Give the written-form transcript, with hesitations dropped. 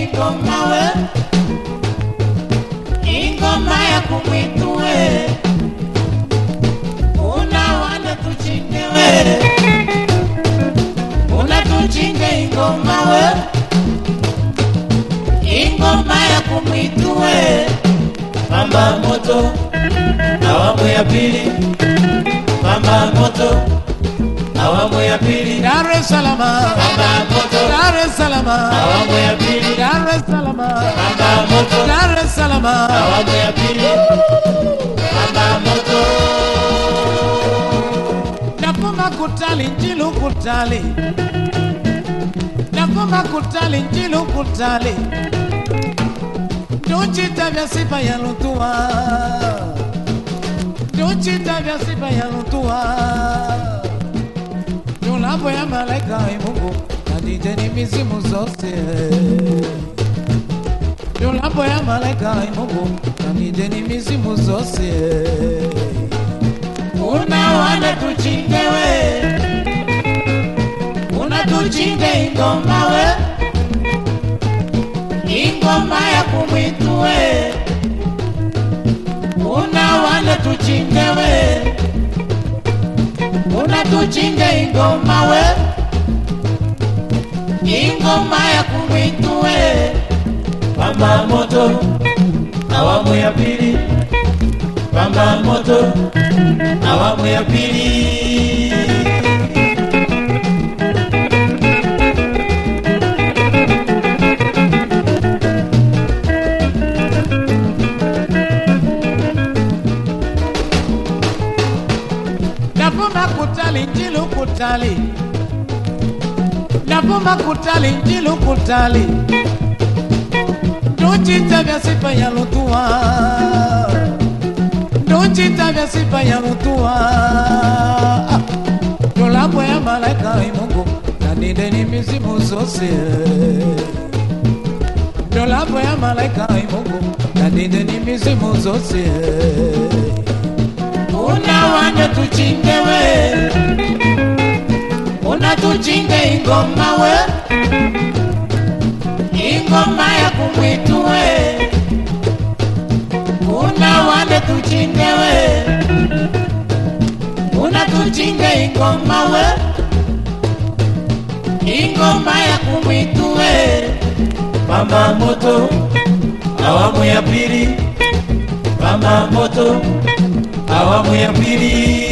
ingoma we, ingoma ya kumwitu we, unawana tuchinge we, unatuchinge ingoma we, ingoma ya kumwitu we. Pamba moto awamu ya pili, pamba moto awamu ya pili, Dar es Salaam, pamba moto, Dar es Salaam, awamu ya pili, Dar es Salaam, pamba moto, Dar es Salaam, awamu ya pili, pamba moto. Napoma kutali njilu kutali, napoma kutali njilu kutali, Ndochita vya sifa ya lutua, ndochita vya sifa ya lutua. Yulapo ya malaika Mungu nadijeni mizimu zote. Yulapo ya malaika Mungu nadijeni mizimu zote. Unawana tuchinge we, unatuchinge ingoma we, ingoma ya kumwitu we, unawana tuchinge we, unatuchinge ingoma we, ingoma ya kumwitu we. Pamba moto awamu ya pili, pamba moto awamu ya pili. Napoma kutali njilu kutali, napoma kutali njilu kutali, ndochita vya sifa ya lutua, ndochita vya sifa ya lutua. Yulapo ya malaika Mungu nadideni mizimu zose, yulapo ya malaika Mungu nadideni mizimu zose. Unawana tuchinge we, unatuchinge ingoma we, ingoma ya kumwitu we, unawana tuchinge we, unatuchinge ingoma we, ingoma ya kumwitu we. Pamba moto awamu ya pili, pamba moto awamu ya pili.